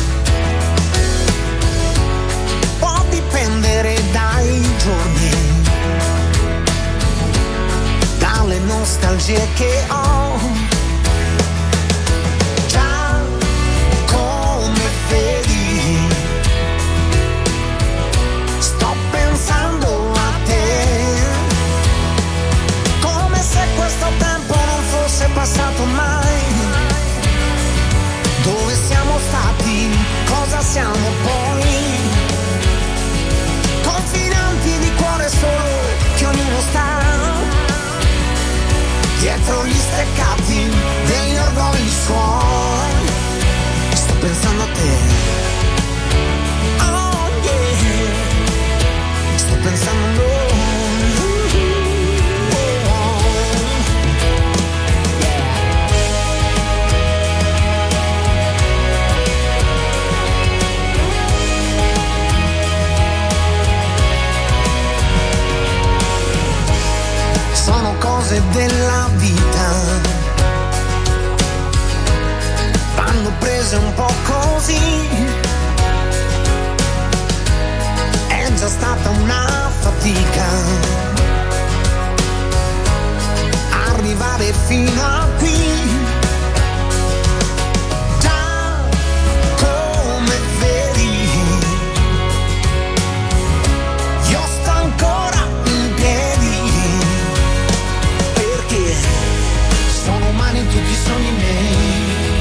Può dipendere dai giorni, dalle nostalgie che ho. Già come vedi, sto pensando a te, come se questo tempo non fosse passato mai. Dove siamo stati, cosa siamo poi? Confinanti di cuore solo che ognuno sta dietro gli steccati degli orgogli suoi. Sto pensando a te, oh yeah, sto pensando a noi. Sono cose della vita, vanno prese un po' così. È già stata una fatica arrivare fino a qui. Già come vedi, io sto ancora in piedi, perché sono umani tutti i sogni miei.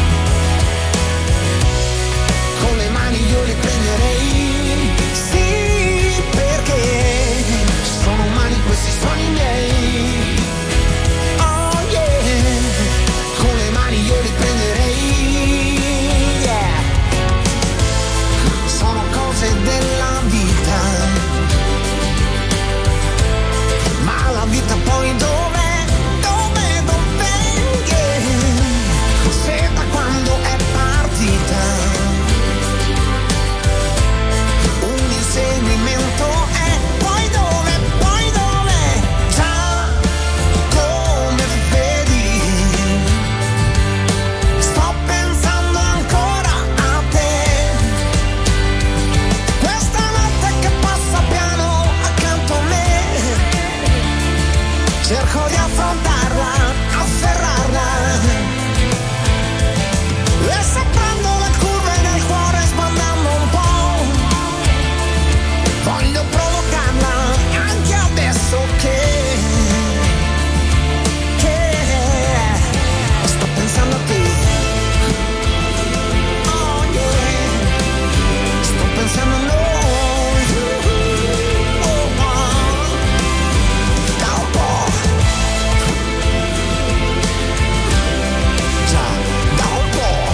Con le mani io li prenderei, sì, perché sono umani questi sogni miei. Oh yeah, con le mani io li prenderei, yeah. Sono cose della vita, ma la vita poi dov'è, dov'è, dov'è, yeah. Se da quando è partita un inseguimento è, poi dove, poi dove, già come vedi, sto pensando ancora a te. Questa notte che passa piano accanto a me, cerco di affrontarla, afferrarla, e se prendo le curve nel cuore sbandando un po', voglio provocarla anche adesso che, che sto pensando a te. Oh yeah, sto pensando a noi. Oh, oh. Da un po', già, da un po'.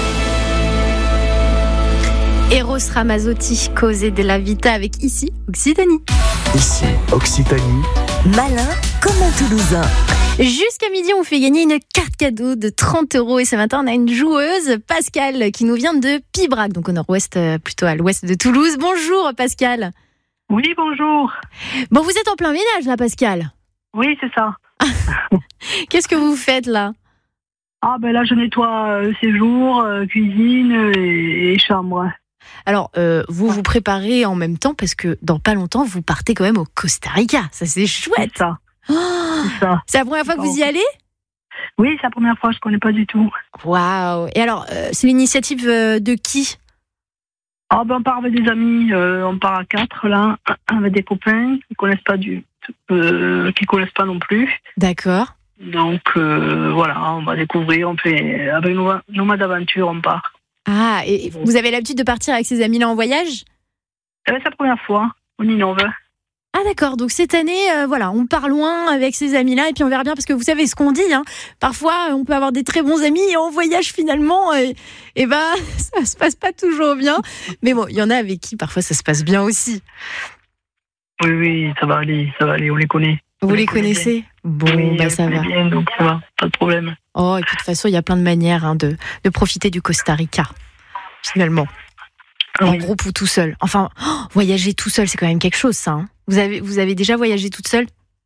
Eros Ramazzotti, Causer de la Vita, avec ici Occitanie. Ici, Occitanie. Malin comme un Toulousain. Jusqu'à midi, on fait gagner une carte cadeau de trente euros. Et ce matin, on a une joueuse, Pascal, qui nous vient de Pibrac, donc au nord-ouest, euh, plutôt à l'ouest de Toulouse. Bonjour, Pascal. Oui, bonjour. Bon, vous êtes en plein ménage, là, Pascal. Oui, c'est ça. Qu'est-ce que vous faites, là? Ah, ben là, je nettoie euh, séjour, euh, cuisine et, et chambre. Alors, euh, vous vous préparez en même temps parce que dans pas longtemps, vous partez quand même au Costa Rica. Ça, c'est chouette. C'est ça. Oh, c'est ça. C'est la première fois que vous y allez? Oui, c'est la première fois, je ne connais pas du tout. Waouh. Et alors, euh, c'est l'initiative euh, de qui? Ah, ben on part avec des amis, euh, on part à quatre, là, avec des copains qui ne connaissent pas du, euh, qui connaissent pas non plus. D'accord. Donc, euh, voilà, on va découvrir, on fait, avec nos nomades d'aventure, on part. Ah, et vous avez l'habitude de partir avec ces amis-là en voyage? Eh ben, c'est la première fois, on innove. Ah d'accord, donc cette année, euh, voilà, on part loin avec ces amis-là et puis on verra bien parce que vous savez ce qu'on dit, hein, parfois on peut avoir des très bons amis et on voyage finalement et, et bah ça se passe pas toujours bien, mais bon, il y en a avec qui parfois ça se passe bien aussi. Oui, oui, ça va aller, ça va aller, on les connaît. Vous les connaissez? Bon, oui, bah ça va. Bien, donc ça va, pas de problème. Oh, et puis de toute façon, il y a plein de manières hein, de, de profiter du Costa Rica, finalement. En oui. groupe ou tout seul. Enfin, oh, voyager tout seul, c'est quand même quelque chose, ça. Hein. Vous avez, vous avez déjà voyagé toute seule?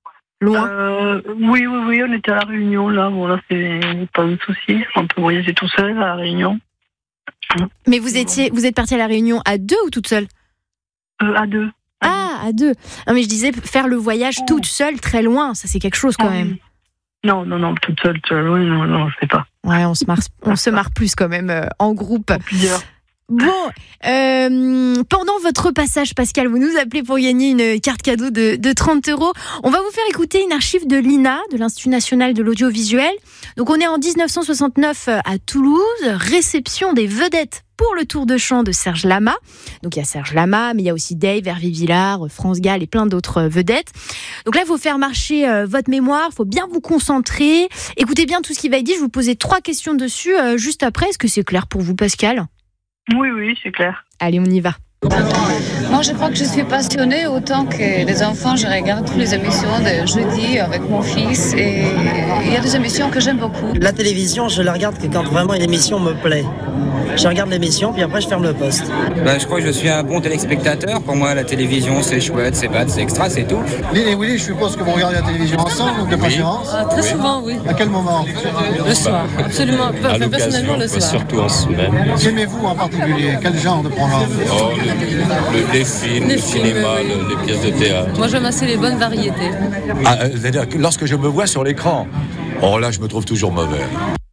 Loin euh, Oui, oui, oui, on était à La Réunion, là. Bon, là, c'est pas un souci. On peut voyager tout seul à La Réunion. Mais vous étiez, vous êtes partie à La Réunion à deux ou toute seule? euh, À deux. Ah, à deux. Non, mais je disais, faire le voyage oh. toute seule, très loin, ça c'est quelque chose quand oh. même. Non, non, non, toute seule, toute seule, oui, non, non, je sais pas. Ouais, on se marre, on se marre plus quand même euh, en groupe. Plusieurs. Bon, euh, pendant votre passage, Pascal, vous nous appelez pour gagner une carte cadeau de, de trente euros. On va vous faire écouter une archive de l'I N A, de l'Institut National de l'Audiovisuel. Donc on est en dix-neuf cent soixante-neuf à Toulouse, réception des vedettes pour le tour de chant de Serge Lama. Donc il y a Serge Lama, mais il y a aussi Dave, Hervé Villard, France Gall et plein d'autres vedettes. Donc là, il faut faire marcher euh, votre mémoire, il faut bien vous concentrer. Écoutez bien tout ce qui va être dit, je vais vous poser trois questions dessus euh, juste après. Est-ce que c'est clair pour vous, Pascal ? Oui, oui, c'est clair. Allez, on y va. Moi, je crois que je suis passionnée autant que les enfants. Je regarde toutes les émissions de jeudi avec mon fils et il y a des émissions que j'aime beaucoup. La télévision, je la regarde que quand vraiment une émission me plaît. Je regarde l'émission, puis après je ferme le poste. Ben, je crois que je suis un bon téléspectateur. Pour moi, la télévision, c'est chouette, c'est bad, c'est extra, c'est tout. Lynn et Willy, je suppose que vous regardez la télévision ensemble, de préférence oui. ah, Très oui. souvent, oui. À quel moment? Le soir, absolument. À Personnellement, le soir. Surtout en semaine. Qu'aimez-vous en particulier? Quel genre de programme? Oh, le, le, les films, les le films, cinéma, oui. le, les pièces de théâtre. Moi, j'aime assez les bonnes variétés. Ah, c'est-à-dire que lorsque je me vois sur l'écran, oh là, je me trouve toujours mauvais.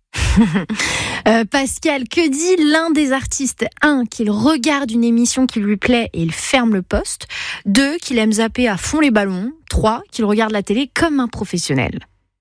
euh, Pascal, que dit l'un des artistes? Un, qu'il regarde une émission qui lui plaît et il ferme le poste. Deux, qu'il aime zapper à fond les ballons. Trois, qu'il regarde la télé comme un professionnel.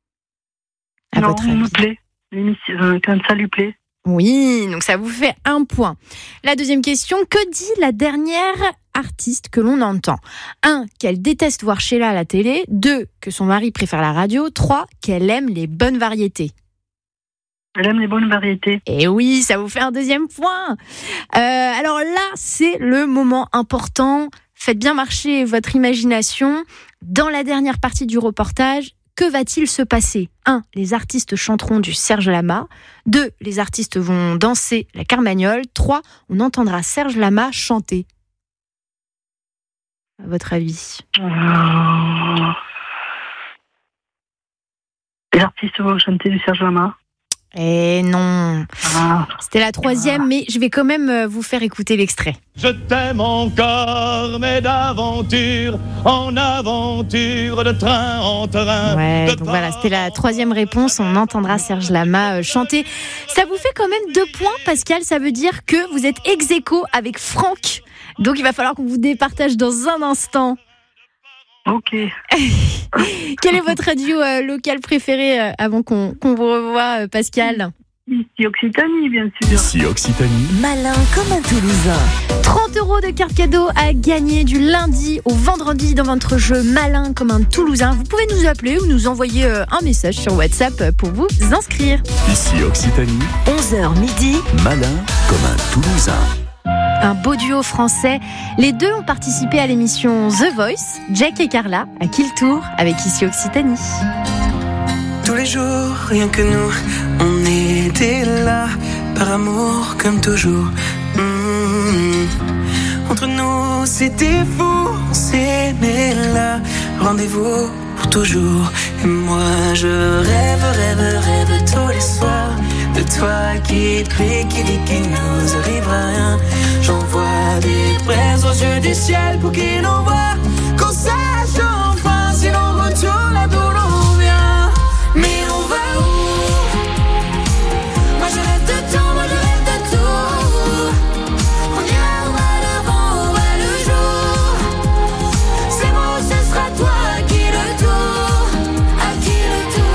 À non, votre avis. avis. Me plaît. L'émission, euh, quand ça lui plaît. Oui, donc ça vous fait un point. La deuxième question, que dit la dernière artiste que l'on entend? Un, qu'elle déteste voir Sheila à la télé. Deux, que son mari préfère la radio. Trois, qu'elle aime les bonnes variétés. Elle aime les bonnes variétés. Et oui, ça vous fait un deuxième point. Euh, alors là, c'est le moment important. Faites bien marcher votre imagination. Dans la dernière partie du reportage, que va-t-il se passer? Un, les artistes chanteront du Serge Lama. Deux, les artistes vont danser la Carmagnole. Trois, on entendra Serge Lama chanter. À votre avis? euh... Les artistes vont chanter du Serge Lama. Eh non, ah. C'était la troisième, ah. mais je vais quand même vous faire écouter l'extrait. Je t'aime encore, mais d'aventure en aventure, de train en train. Ouais, donc voilà, c'était la troisième réponse. On entendra Serge Lama chanter. Ça vous fait quand même deux points, Pascal. Ça veut dire que vous êtes ex-aequo avec Franck. Donc il va falloir qu'on vous départage dans un instant. Ok. Quelle est votre radio euh, locale préférée euh, avant qu'on, qu'on vous revoie, euh, Pascal? Ici Occitanie, bien sûr. Ici Occitanie. Malin comme un Toulousain. trente euros de carte cadeau à gagner du lundi au vendredi dans votre jeu Malin comme un Toulousain. Vous pouvez nous appeler ou nous envoyer euh, un message sur WhatsApp pour vous inscrire. Ici Occitanie. onze heures midi. Malin comme un Toulousain. Un beau duo français. Les deux ont participé à l'émission The Voice, Jack et Carla, à Qui le Tour, avec Ici Occitanie. Tous les jours, rien que nous, on était là, par amour comme toujours. Mmh. Entre nous, c'était fou, on s'aimait là, rendez-vous pour toujours. Et moi, je rêve, rêve, rêve tous les soirs de toi qui te prie, qui dit qu'il nous arrivera rien. J'envoie des braises aux yeux du ciel pour qu'il envoie qu'on sache enfin si l'on retourne là d'où l'on vient. Mais on va où? Moi je rêve de temps, moi je rêve de tout. On ira, on va l'avant, on va le jour. C'est moi, ce sera toi qui le tour, à qui le tour.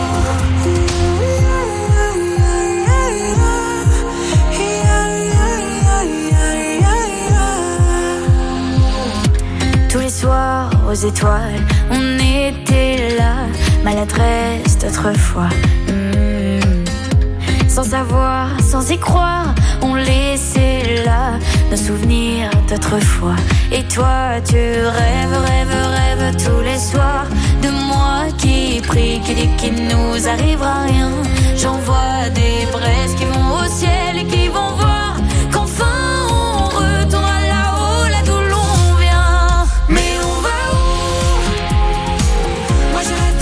Tous les soirs aux étoiles, on était là, maladresse d'autrefois. Mmh. Sans savoir, sans y croire, on laissait là nos souvenirs d'autrefois. Et toi, tu rêves, rêves, rêves tous les soirs de moi qui prie, qui dit qu'il nous arrivera rien. J'envoie des braises qui vont au ciel et qui vont voir qu'enfin on retournera là-haut, là d'où l'on vient. Mais on va où? Moi je rêve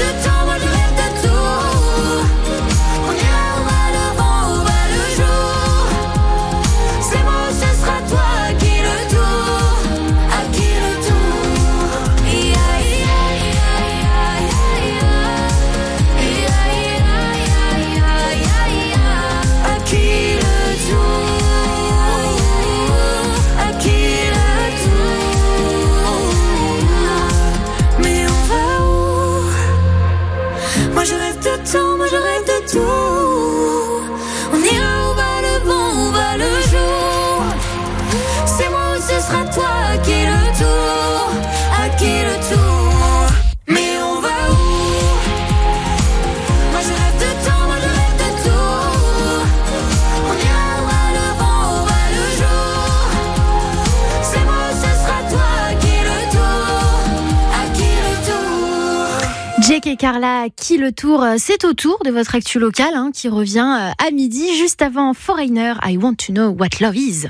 Carla, qui le tour, c'est au tour de votre actu locale hein, qui revient à midi, juste avant Foreigner, I Want to Know What Love Is.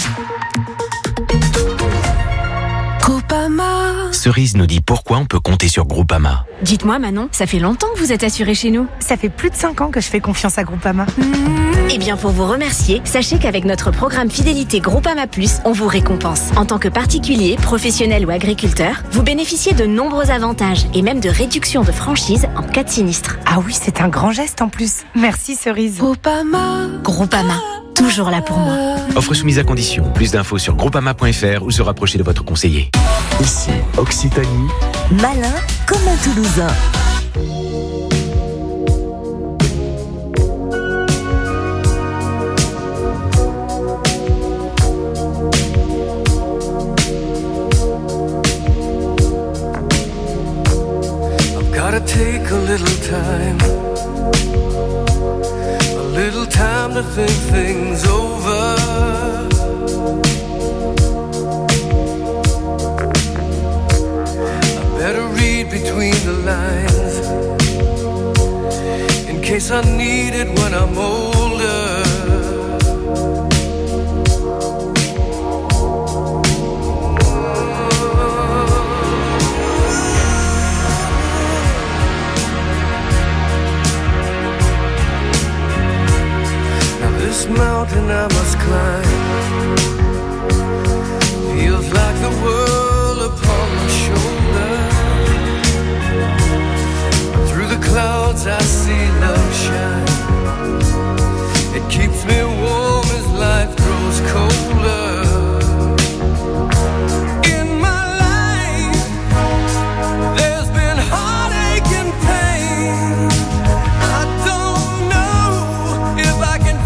Groupama. Cerise nous dit pourquoi on peut compter sur Groupama. Dites-moi Manon, ça fait longtemps que vous êtes assurée chez nous. Ça fait plus de cinq ans que je fais confiance à Groupama. Mmh. Eh bien pour vous remercier, sachez qu'avec notre programme Fidélité Groupama Plus, on vous récompense. En tant que particulier, professionnel ou agriculteur, vous bénéficiez de nombreux avantages et même de réductions de franchise en cas de sinistre. Ah oui, c'est un grand geste en plus. Merci Cerise. Groupama. Groupama. Toujours là pour moi. Offre soumise à condition. Plus d'infos sur groupama point f r ou se rapprocher de votre conseiller. Ici, Occitanie. Malin comme un Toulousain. I've gotta take a little time. Little time to think things over. I better read between the lines in case I need it when I'm older. This mountain I must climb feels like the world upon my shoulder. Through the clouds I see love shine. It keeps me warm as life grows colder. In my life there's been heartache and pain. I don't know if I can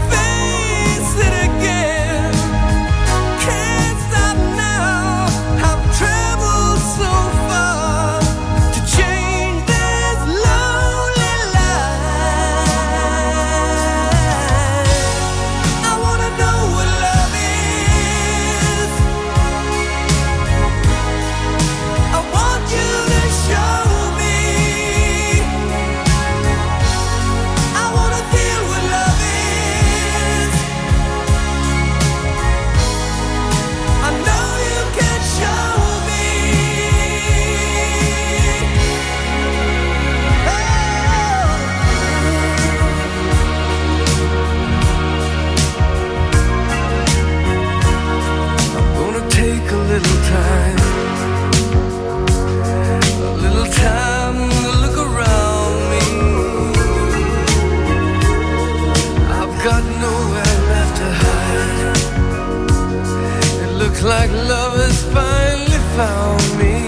like love has finally found me.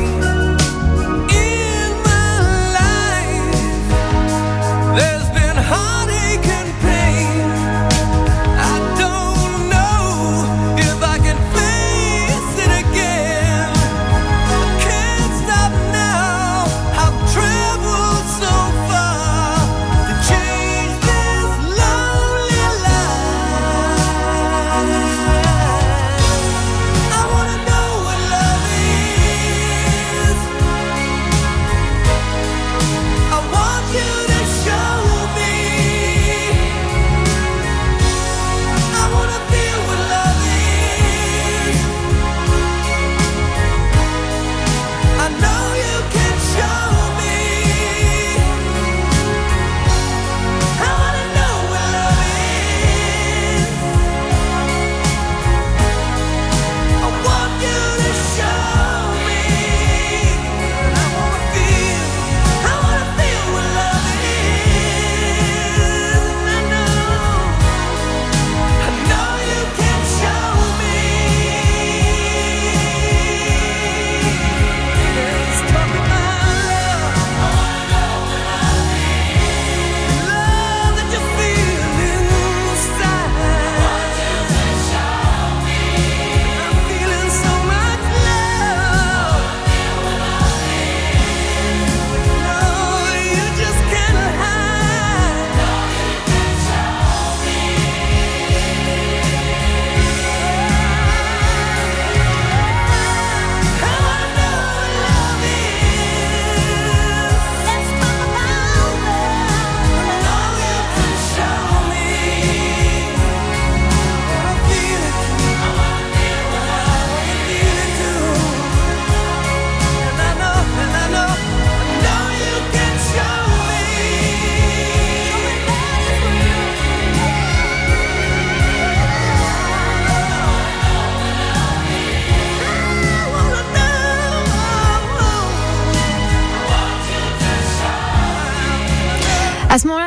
In my life there's been heartache and pain. I don't know if I can face it again. I can't stop now. I've traveled so far to change this lonely life. I wanna know what love is.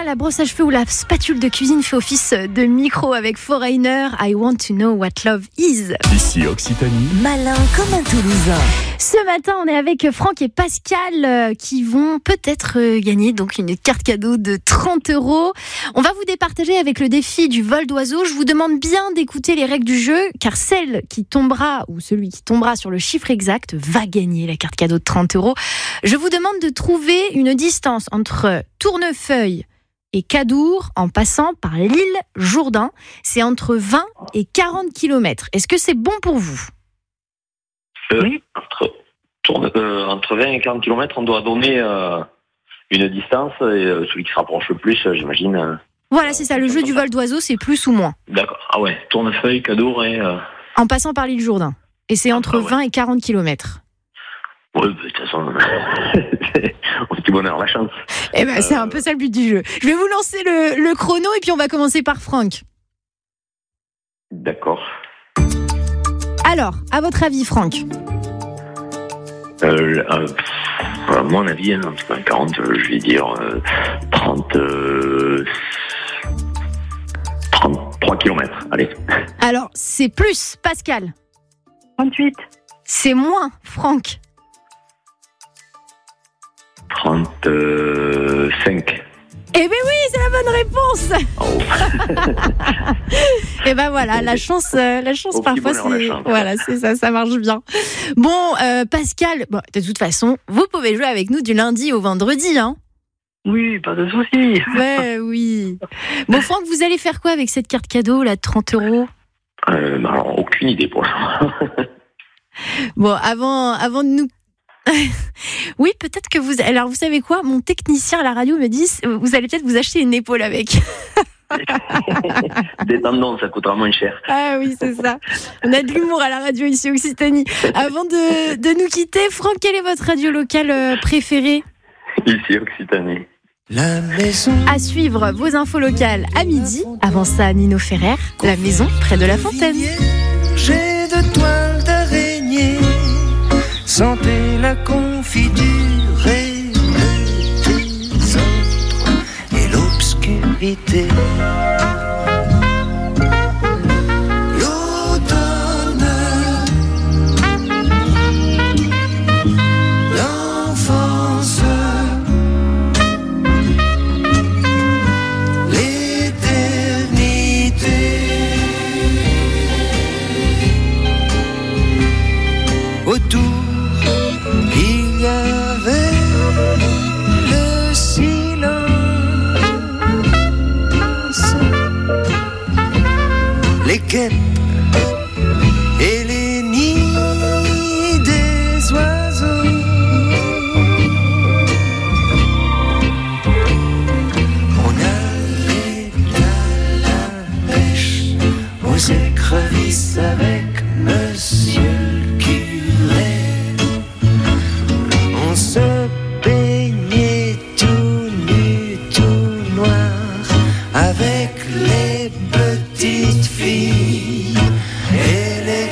la brosse à cheveux ou la spatule de cuisine fait office de micro avec Foreigner, I want to know what love is. Ici Occitanie. Malin comme un Toulousain. Ce matin, on est avec Franck et Pascal euh, qui vont peut-être euh, gagner donc une carte cadeau de trente euros. On va vous départager avec le défi du vol d'oiseau. Je vous demande bien d'écouter les règles du jeu, car celle qui tombera ou celui qui tombera sur le chiffre exact va gagner la carte cadeau de trente euros. Je vous demande de trouver une distance entre Tournefeuille et Cadour en passant par l'île Jourdain. C'est entre vingt et quarante kilomètres. Est-ce que c'est bon pour vous ? Euh, oui. Entre, tourne, euh, entre vingt et quarante kilomètres, on doit donner euh, une distance et euh, celui qui se rapproche le plus, euh, j'imagine. Euh, voilà, c'est ça. Le jeu du vol d'oiseau, c'est plus ou moins. D'accord. Ah ouais, Tournefeuille, Cadour et... Euh... En passant par l'île Jourdain. Et c'est entre ah, ouais. vingt et quarante kilomètres. Oui, de toute façon, au petit bonheur, la chance. Eh ben, euh... c'est un peu ça le but du jeu. Je vais vous lancer le, le chrono et puis on va commencer par Franck. D'accord. Alors, à votre avis, Franck ? euh, euh, À mon avis, hein, quarante, je vais dire euh, trente, euh, trente-trois kilomètres. Allez. Alors, c'est plus, Pascal. trente-huit. C'est moins, Franck. trente-cinq. Eh bien oui, c'est la bonne réponse. Oh. Et ben voilà, la chance, euh, la chance parfois, c'est chance. Voilà, c'est ça, ça marche bien. Bon, euh, Pascal, bon, de toute façon, vous pouvez jouer avec nous du lundi au vendredi, hein. Oui, pas de souci. Ouais, oui. Bon, Franck, vous allez faire quoi avec cette carte cadeau là de trente euros ? Euh, bah alors, aucune idée pour l'instant. Bon, avant, avant de nous oui, peut-être que vous... Alors, vous savez quoi ? Mon technicien à la radio me dit, vous allez peut-être vous acheter une épaule avec. Des tendons, ça coûtera moins cher. Ah oui, c'est ça. On a de l'humour à la radio ici, Occitanie. Avant de, de nous quitter, Franck, quelle est votre radio locale préférée ? Ici, Occitanie. La maison. À suivre vos infos locales à midi. Avant ça, Nino Ferrer, la maison près de la fontaine. J'ai de toiles d'araignée. Sentez la confiture et le désordre et l'obscurité. L'automne, l'enfance, l'éternité. Autour il y avait le silence, les quêtes et les nids des oiseaux. On allait à la pêche aux écrevisses avec monsieur le curé. On se baignait tout nu, tout noir, avec les petites filles et les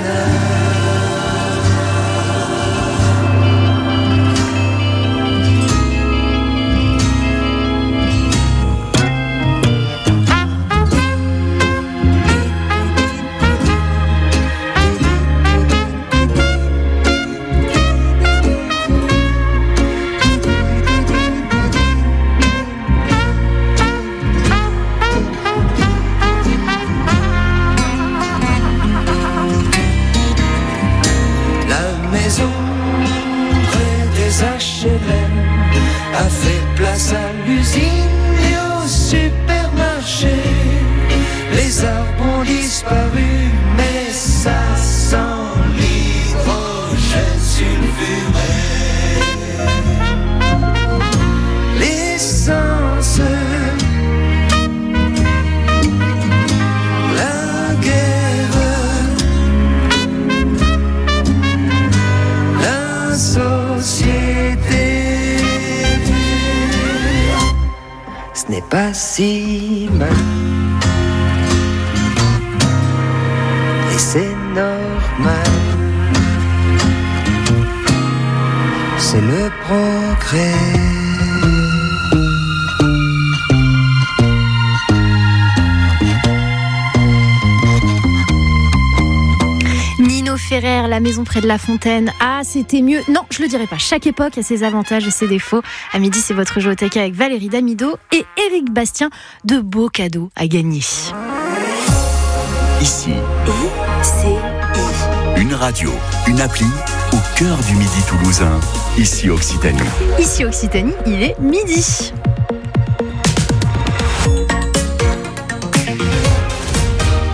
a fait place à l'usine et au supermarché. Les arbres ont disparu, mais ça sent l'hydrogène sulfuré. L'essence, la guerre, la société. Ce n'est pas si mal, et c'est normal. C'est le progrès. Ferrer, la maison près de la fontaine. Ah, c'était mieux. Non, je le dirai pas. Chaque époque a ses avantages et ses défauts. À midi, c'est votre jeu au taquet avec Valérie Damido et Éric Bastien. De beaux cadeaux à gagner. Ici, I, C, I. une radio, une appli au cœur du Midi toulousain. Ici Occitanie. Ici Occitanie, il est midi.